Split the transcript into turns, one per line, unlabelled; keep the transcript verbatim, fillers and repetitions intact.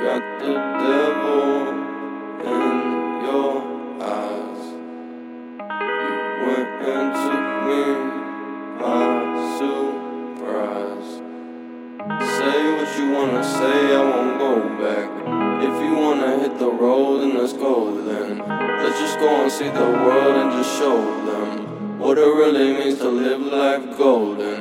got the devil in your eyes. You went and took me by surprise. Say what you wanna say, I won't go back. If you wanna hit the road, then let's go then. Let's just go and see the world and just show them what it really means to live life golden.